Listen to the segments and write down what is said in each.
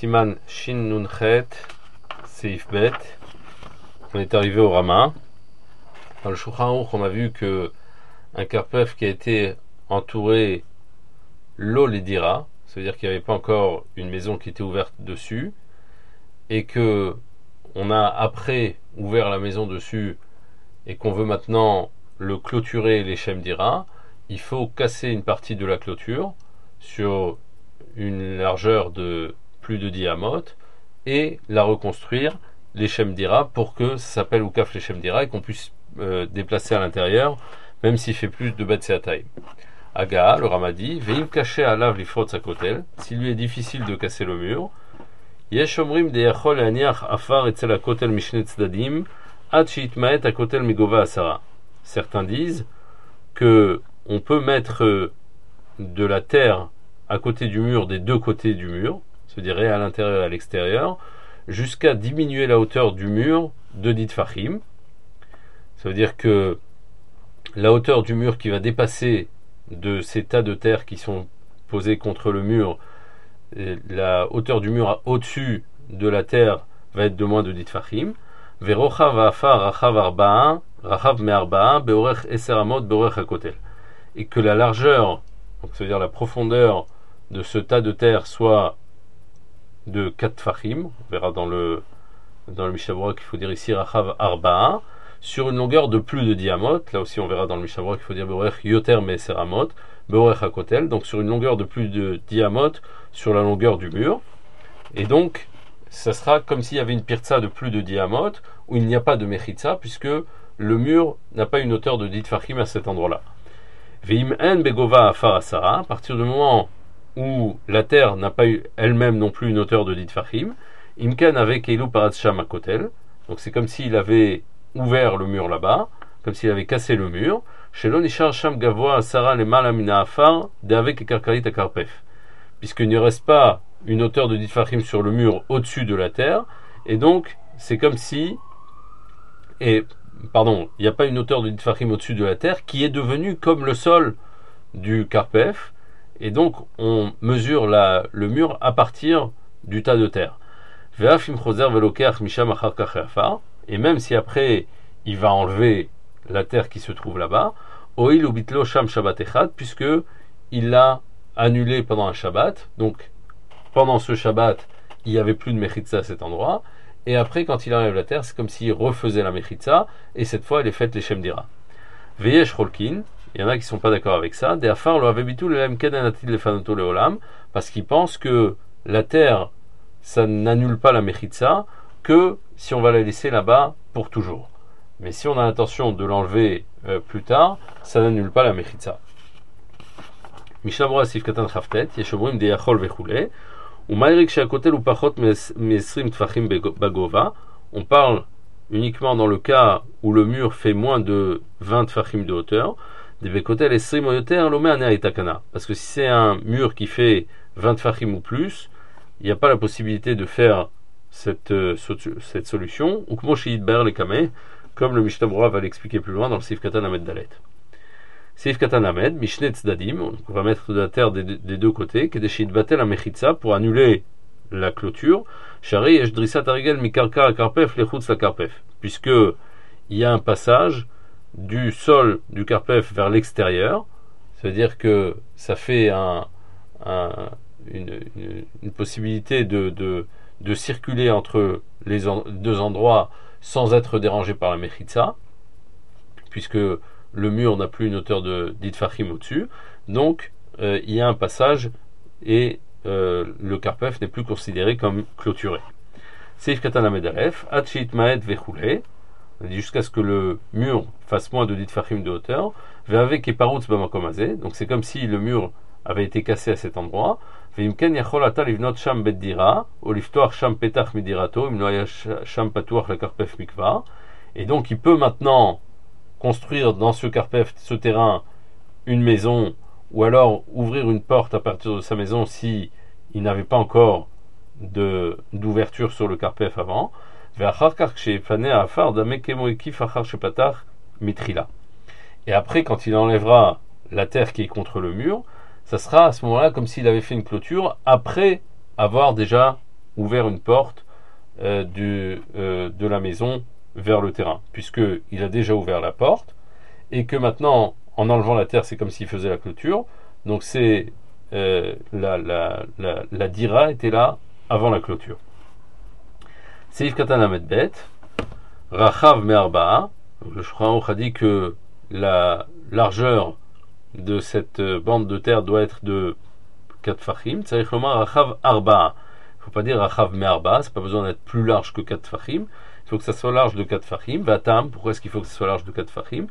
Siman Shin Nun Chet, Seif Bet. On est arrivé au Rama. Dans le Shulchan Aruch, on a vu que un karpef qui a été entouré l'eau les dira, ça veut dire qu'il n'y avait pas encore une maison qui était ouverte dessus, et que on a après ouvert la maison dessus et qu'on veut maintenant le clôturer les Shem dira, il faut casser une partie de la clôture sur une largeur de plus de 10 amot et la reconstruire les Shem dira pour que ça s'appelle Oukaf les Shem dira et qu'on puisse déplacer à l'intérieur même s'il fait plus de bêtes à taille. Aga, le Ramadi, veim caché à lave l'ifrot sakotel, s'il lui est difficile de casser le mur, yesh omrim de yachol aniach afar etzel akotel mishne tzdadim ad sheitmaet akotel migova asara. Certains disent que on peut mettre de la terre à côté du mur des deux côtés du mur, c'est-à-dire à l'intérieur et à l'extérieur, jusqu'à diminuer la hauteur du mur de dit fachim. Ça veut dire que la hauteur du mur qui va dépasser de ces tas de terre qui sont posés contre le mur, la hauteur du mur au-dessus de la terre va être de moins de dit fachim. Verochav afar rachav arba'a rachav me'arba'a beorech eser amot beorech hakotel. Et que la largeur, donc ça veut dire la profondeur de ce tas de terre soit de 4 fachim, on verra dans le Mishnah Berurah qu'il faut dire ici rachav arba'a, sur une longueur de plus de 10 amot. Là aussi on verra dans le Mishnah Berurah qu'il faut dire beorech yoter me'eser amot beorech hakotel, donc sur une longueur de plus de 10 amot sur la longueur du mur. Et donc ça sera comme s'il y avait une pirtsa de plus de 10 amot où il n'y a pas de mechitza puisque le mur n'a pas une hauteur de 10 fachim à cet endroit-là. Veim en begova afar asara, à partir du moment où la terre n'a pas eu elle-même non plus une hauteur de 10 fachim, imkan avec eilu parat sham akotel, donc c'est comme s'il avait ouvert le mur là-bas, comme s'il avait cassé le mur, shelo nishar sham gavoa asara lemala mina afar de avec karkarit akarpef, puisqu'il ne reste pas une hauteur de 10 fachim sur le mur au-dessus de la terre, et donc c'est comme si il n'y a pas une hauteur de 10 fachim au-dessus de la terre qui est devenue comme le sol du karpef, et donc on mesure le mur à partir du tas de terre. Et même si après il va enlever la terre qui se trouve là-bas, oil ou bitlo sham shabbat echad, puisque il l'a annulé pendant un shabbat, donc pendant ce shabbat il n'y avait plus de mechitza à cet endroit, et après quand il enlève la terre c'est comme s'il refaisait la mechitza, et cette fois elle est faite les shem dira. Veyesh rolkin, il y en a qui ne sont pas d'accord avec ça, de afar lo avebitu lelem kedanatid lefanoto leolam, parce qu'ils pensent que la terre ça n'annule pas la mechitza que si on va la laisser là-bas pour toujours. Mais si on a l'intention de l'enlever plus tard, ça n'annule pas la mechitza. Mishnah Berurah sif katan chaftet, yeshomrim de yachol vechule, ou ma'erik she'akotel ou pachot me'esrim tfachim bagova. On parle uniquement dans le cas où le mur fait moins de 20 tfachim de hauteur, de bekotel esrim oyoter lomé anea etakana. Parce que si c'est un mur qui fait 20 tfachim ou plus, il n'y a pas la possibilité de faire cette solution, ou comme le Mishnah Berurah va l'expliquer plus loin dans le Sif Katan Amed Dalet. Sif Katan Amed, Mishne Tzdadim, on va mettre de la terre des deux côtés, Kedeshit Batel a Mechitza, pour annuler la clôture, Shari Yesh Drissat Arigel Mikarka Akarpef Lechutz la Karpef, puisque il y a un passage du sol du Karpef vers l'extérieur, c'est-à-dire que ça fait une possibilité de circuler entre les deux endroits sans être dérangé par la mechitza, puisque le mur n'a plus une hauteur de 10 fachim au-dessus, donc il y a un passage et le karpef n'est plus considéré comme clôturé. Seif katan lamed alef, ad sheitmaet vechule, jusqu'à ce que le mur fasse moins de 10 fachim de hauteur, ve'avek eparutz bamakom hazeh, donc c'est comme si le mur avait été cassé à cet endroit. Veimken yachol ata livnot sham bet dira, ou liftoach sham petach midirato, im lo haya sham patuach la karpef mikvar. Et donc il peut maintenant construire dans ce karpef, ce terrain, une maison, ou alors ouvrir une porte à partir de sa maison si il n'avait pas encore d'ouverture sur le karpef avant. Ve'achar kach she'efane ha'afar dame kemo ekif achar shepatach mitrila. Et après, quand il enlèvera la terre qui est contre le mur, ça sera à ce moment-là comme s'il avait fait une clôture après avoir déjà ouvert une porte de la maison vers le terrain, puisqu'il a déjà ouvert la porte, et que maintenant, en enlevant la terre, c'est comme s'il faisait la clôture. Donc c'est la dira était là avant la clôture. Seif Katan Lamed Bet, Rachav Me'arba'a. Le Shulchan Aruch a dit que la largeur de cette bande de terre doit être de 4 fachim. C'est-à-dire que Rachav Arba'a. Il ne faut pas dire Rachav Me'arba'a, c'est pas besoin d'être plus large que 4 fachim. Il faut que ça soit large de 4 fachim. Vatam, pourquoi est-ce qu'il faut que ça soit large de 4 fachim?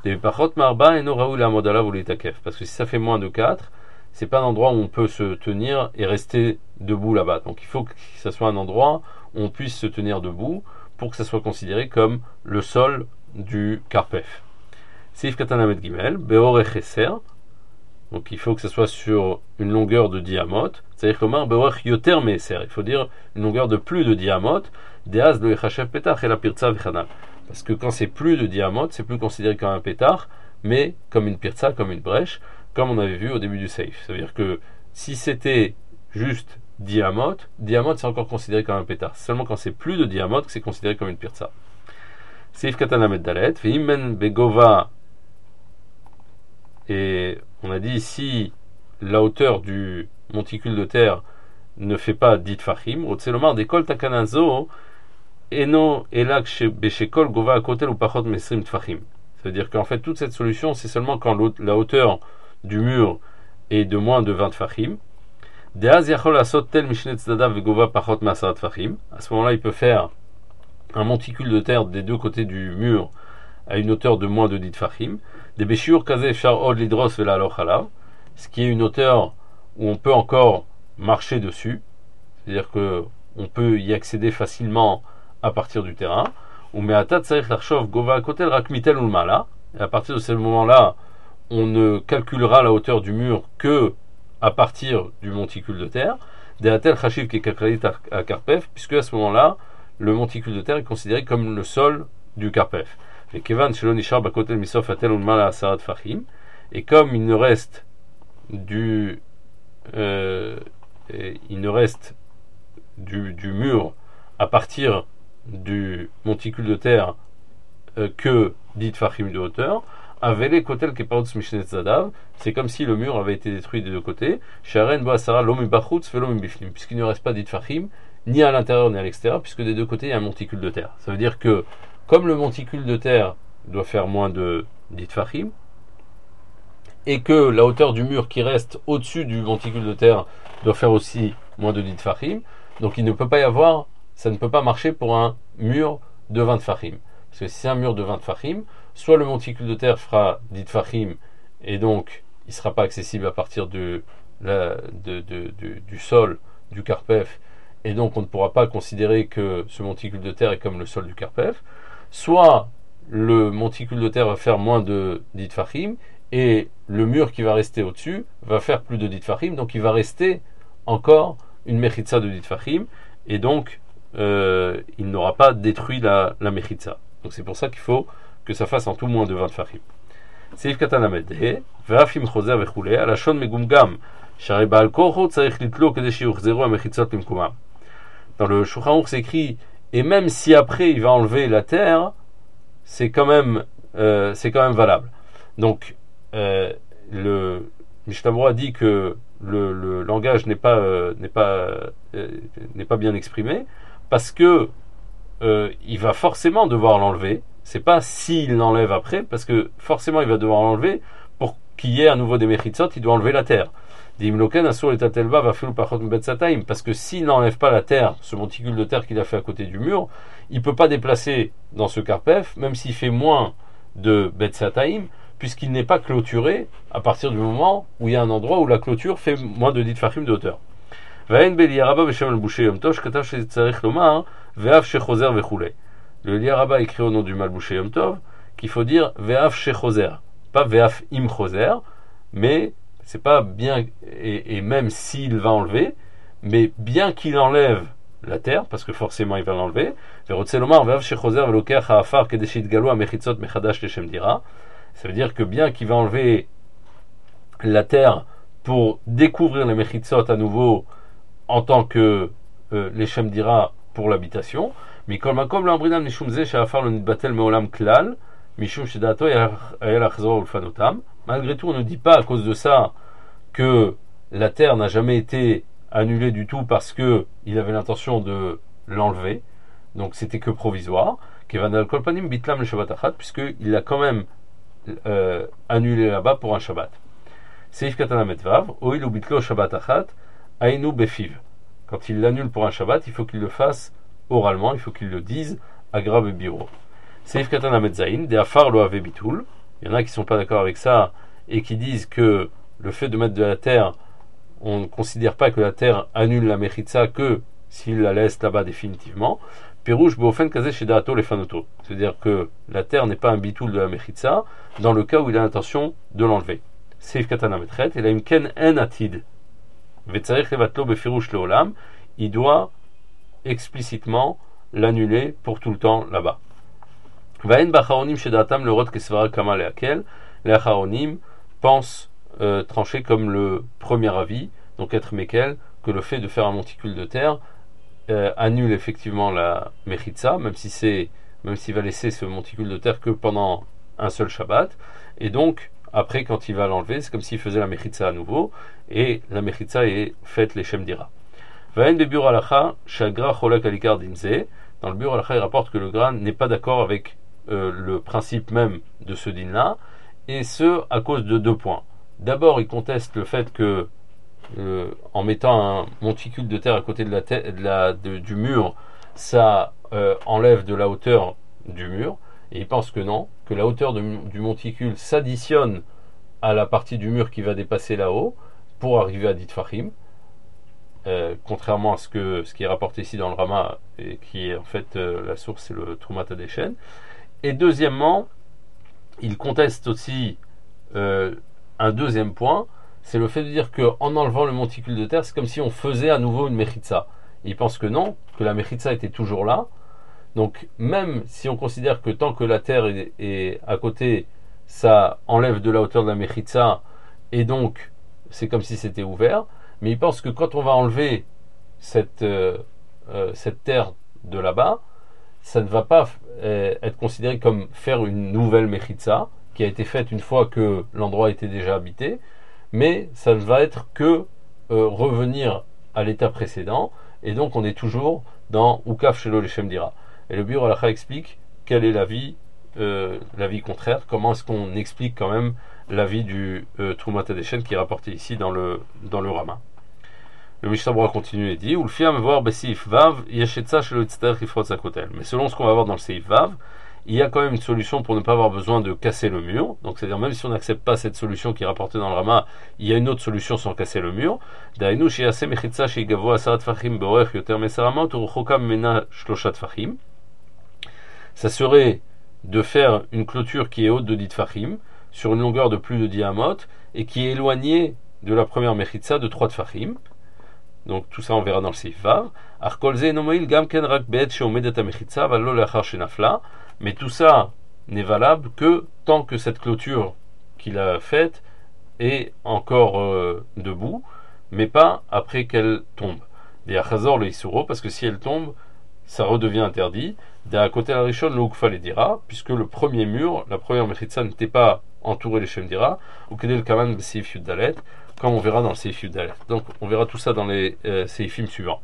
Parce que si ça fait moins de 4, c'est pas un endroit où on peut se tenir et rester debout là-bas. Donc il faut que ça soit un endroit où on puisse se tenir debout pour que ça soit considéré comme le sol du Karpef. Seif Katanamet Gimel, Beorech Eser. Donc il faut que ça soit sur une longueur de diamot. C'est-à-dire que Beorech Yoter Meser. Il faut dire une longueur de plus de diamot. Deaz le Echashev Petach et la Pirtza Vechanal. Parce que quand c'est plus de diamot, c'est plus considéré comme un pétard, mais comme une pirtza, comme une brèche, comme on avait vu au début du seif. Ça veut dire que si c'était juste diamot c'est encore considéré comme un pétard. C'est seulement quand c'est plus de diamot que c'est considéré comme une pirtza. Seif katanamet dalet, ve'immen begova, et on a dit si la hauteur du monticule de terre ne fait pas dit fachim, otselomar dekol takanazo, Eno elak beshekol gova à côté ou pachot mesrim tfachim. Ça veut dire qu'en fait toute cette solution c'est seulement quand la hauteur du mur est de moins de 20 tfachim. Deaz yachol asot tel mishnet tzadav vegova pachot masarat tfachim. À ce moment-là il peut faire un monticule de terre des deux côtés du mur à une hauteur de moins de 10 tfachim. Des beshiur kaze shar od lidros vela alochalav. Ce qui est une hauteur où on peut encore marcher dessus. C'est-à-dire que on peut y accéder facilement à partir du terrain, ou me'atat tzarich larshov gova kotel rak mitel ulmala. Et à partir de ce moment-là, on ne calculera la hauteur du mur que à partir du monticule de terre. De'atel chashiv kekakralit à Karpef, puisque à ce moment-là, le monticule de terre est considéré comme le sol du Karpef. Et kevan shelo nishar bakotel misof atel ulmala asarat fachim. Et comme il ne reste du mur à partir du monticule de terre que 10 fachim de hauteur, avele kotel keparutz mishnet zadav, c'est comme si le mur avait été détruit des deux côtés, sharen bo asara lo mibachutz velo mibiflim, puisqu'il ne reste pas 10 fachim ni à l'intérieur ni à l'extérieur, puisque des deux côtés il y a un monticule de terre. Ça veut dire que comme le monticule de terre doit faire moins de 10 fachim, et que la hauteur du mur qui reste au-dessus du monticule de terre doit faire aussi moins de 10 fachim, donc il ne peut pas y avoir, ça ne peut pas marcher pour un mur de 20 fachim. Parce que si c'est un mur de 20 fachim, soit le monticule de terre fera 10 fachim, et donc il ne sera pas accessible à partir du sol du Karpef, et donc on ne pourra pas considérer que ce monticule de terre est comme le sol du Karpef, soit le monticule de terre va faire moins de 10 fachim, et le mur qui va rester au-dessus va faire plus de 10 fachim, donc il va rester encore une mechitza de 10 fachim, et donc il n'aura pas détruit la mechitza. Donc c'est pour ça qu'il faut que ça fasse en tout moins de 20 fachim. Seif katan lamed ve'afim chozer vechule alashon megumgam share baal kocho tzarich litlo kedei sheyuchzeru hamechitzot limkumam. Dans le Shulchan Aruch c'est écrit et même si après il va enlever la terre, c'est quand même valable. Donc le Mishnah Berurah dit que le langage n'est pas bien exprimé parce que il va forcément devoir l'enlever. C'est pas s'il l'enlève après, parce que forcément il va devoir l'enlever pour qu'il y ait à nouveau des mechitzot, il doit enlever la terre. Parce que s'il n'enlève pas la terre, ce monticule de terre qu'il a fait à côté du mur, il ne peut pas déplacer dans ce karpef, même s'il fait moins de betzataim, puisqu'il n'est pas clôturé à partir du moment où il y a un endroit où la clôture fait moins de 10 fachim de hauteur. Le Liaraba écrit au nom du Malbouché Yom Tov qu'il faut dire Ve'af shechozer, pas Ve'af im chozer, mais c'est pas bien, et même s'il va enlever, mais bien qu'il enlève la terre, parce que forcément il va l'enlever, Ve'af shechozer ve'lokeach ha'afar kedeshit galo ha'mechitzot mechadash leshem dira. Ça veut dire que bien qu'il va enlever la terre pour découvrir les mechitzot à nouveau en tant que les Shem Dira pour l'habitation. Mais comme l'ambrinam nishumze shafar le nidbatel meolam klal, mishum shedato ayel achzor ulfanotam. Malgré tout, on ne dit pas à cause de ça que la terre n'a jamais été annulée du tout parce que il avait l'intention de l'enlever. Donc c'était que provisoire. Kevan al kolpanim bitlam le Shabbat achat, puisqu'il l'a quand même annulé là-bas pour un Shabbat. Seif katana metvav, oil ou bitlo Shabbat achat, ainu befiv. Quand il l'annule pour un Shabbat, il faut qu'il le fasse oralement, il faut qu'il le dise à grave et biro. Seif katana metzain, de afar lo ave bitul. Il y en a qui ne sont pas d'accord avec ça et qui disent que le fait de mettre de la terre, on ne considère pas que la terre annule la mechitza que s'il la laisse là-bas définitivement. Pirouche bofen kaze shedato le fanoto. C'est-à-dire que la terre n'est pas un bitoul de la mechitza dans le cas où il a l'intention de l'enlever. Seif katana metret, et la imken en atid. Vetzarech levatlo befirouche leolam. Il doit explicitement l'annuler pour tout le temps là-bas. Vaen bacharonim shedatam le rot kesvara kama leakel. Les acharonim pensent trancher comme le premier avis, donc être mekel, que le fait de faire un monticule de terre annule effectivement la mechitza, même s'il va laisser ce monticule de terre que pendant un seul Shabbat, et donc après quand il va l'enlever, c'est comme s'il faisait la mechitza à nouveau, et la mechitza est faite les Shem Dira. Vaen bebur alacha shagra cholak alikar dinze. Dans le bur alacha il rapporte que le Gran n'est pas d'accord avec le principe même de ce din là, et ce à cause de 2 points. D'abord il conteste le fait que en mettant un monticule de terre à côté du mur, ça enlève de la hauteur du mur, et il pense que non, que la hauteur du monticule s'additionne à la partie du mur qui va dépasser là-haut pour arriver à Ditfachim, contrairement à ce qui est rapporté ici dans le Rama, et qui est en fait la source, c'est le Trumat Hadeshen. Et deuxièmement, il conteste aussi un deuxième point, c'est le fait de dire qu'en enlevant le monticule de terre, c'est comme si on faisait à nouveau une mechitza. Il pense que non, que la mechitza était toujours là. Donc même si on considère que tant que la terre est à côté, ça enlève de la hauteur de la mechitza, et donc c'est comme si c'était ouvert, mais il pense que quand on va enlever cette terre de là-bas, ça ne va pas être considéré comme faire une nouvelle mechitza, qui a été faite une fois que l'endroit était déjà habité, mais ça ne va être que revenir à l'état précédent, et donc on est toujours dans Ukaf Shelo Leshem Dira. Et le Biur Halacha explique quelle est l'avis contraire, comment est-ce qu'on explique quand même l'avis du Trumat Hadeshen qui est rapporté ici dans le Rama. Le Mishnah Berurah continue et dit Ulfiam voir Besif Vav Yeshetza Shelo Yitzterech Lifrot Sakotel. Mais selon ce qu'on va voir dans le Seif Vav, il y a quand même une solution pour ne pas avoir besoin de casser le mur. Donc c'est-à-dire même si on n'accepte pas cette solution qui est rapportée dans le Rama, il y a une autre solution sans casser le mur. Dainu sheyase mechitza sheigavo asarat tfachim beorech yoter mesaramot uruchokam mena shloshat tfachim. Ça serait de faire une clôture qui est haute de 10 tfachim sur une longueur de plus de 10 amot et qui est éloignée de la première mechitza de 3 tfachim. Donc tout ça on verra dans le Seif Vav. Arkolze enomoil gamken rak beet sheomedet hamechitza valo leachar shenafla. Mais tout ça n'est valable que tant que cette clôture qu'il a faite est encore debout, mais pas après qu'elle tombe. Des achazor le isuro, parce que si elle tombe, ça redevient interdit. Des côté la rishon le ukfa les dira, puisque le premier mur, la première mechitza n'était pas entourée les shem dira, ou kedel kaman seif yuddalet, comme on verra dans le seif yuddalet. Donc on verra tout ça dans les seifim suivants.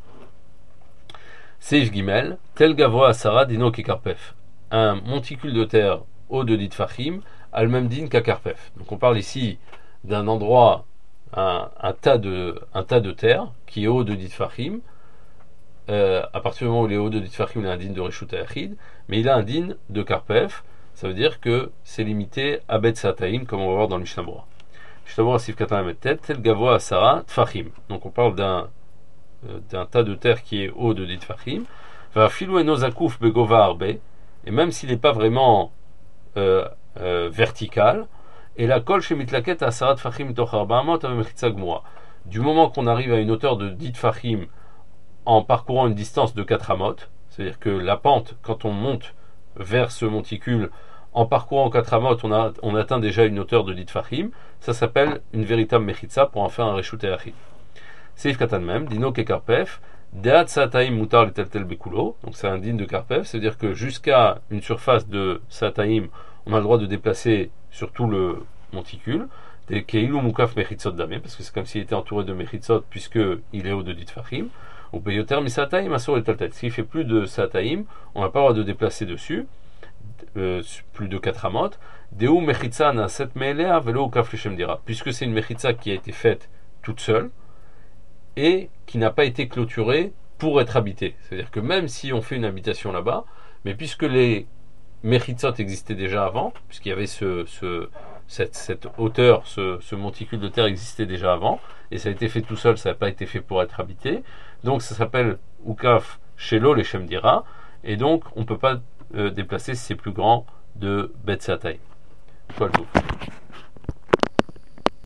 Seif gimel, tel gavoa asara dino kikarpef. Un monticule de terre haut de 10 tfachim a le même din qu'à Karpef. Donc on parle ici d'un endroit, un tas de terre qui est haut de 10 tfachim. À partir du moment où il est haut de 10 tfachim, il a un din de Reshut Hayachid, mais il a un din de Karpef. Ça veut dire que c'est limité à Bet Sataim, comme on va voir dans le Mishnah Berurah. Mishnah Berurah Sif Katan Ametet, Tel Gavoa Asara Tfachim. Donc on parle d'un tas de terre qui est haut de 10 tfachim. Va filou enozakuf begova arbe. Et même s'il n'est pas vraiment vertical, et la kol chez mitlaket asarat fachim toch arba'amot avec mechitza gmura. Du moment qu'on arrive à une hauteur de 10 fachim en parcourant une distance de 4 amot, c'est-à-dire que la pente, quand on monte vers ce monticule, en parcourant 4 amot, on atteint déjà une hauteur de 10 fachim, ça s'appelle une véritable mechitza pour en faire un reshut hayachid. Seif katan même, dino kekarpef, Deat Sataim Mutar le tel Bekulo, donc c'est un din de Karpev, c'est-à-dire que jusqu'à une surface de Sataim, on a le droit de déplacer sur tout le monticule, des Keilu Mukaf Mechitzot Dame, parce que c'est comme s'il était entouré de Mechitzot, puisqu'il est au de Ditfachim, ou Peyoter Misataim Asur et Taltel. S'il fait plus de Sataim, on n'a pas le droit de déplacer dessus, plus de 4 amot, Deu Mechitza na 7 Meelea Velo Ukaf Leshem Dira, puisque c'est une Mechitza qui a été faite toute seule, et qui n'a pas été clôturée pour être habitée. C'est-à-dire que même si on fait une habitation là-bas, mais puisque les Mechitzot existaient déjà avant, puisqu'il y avait cette hauteur, ce monticule de terre existait déjà avant, et ça a été fait tout seul, ça n'a pas été fait pour être habité, donc ça s'appelle Ukaf Shelo Leshem Dira, et donc on ne peut pas déplacer si c'est plus grand de Bet Satay. Soit le tout.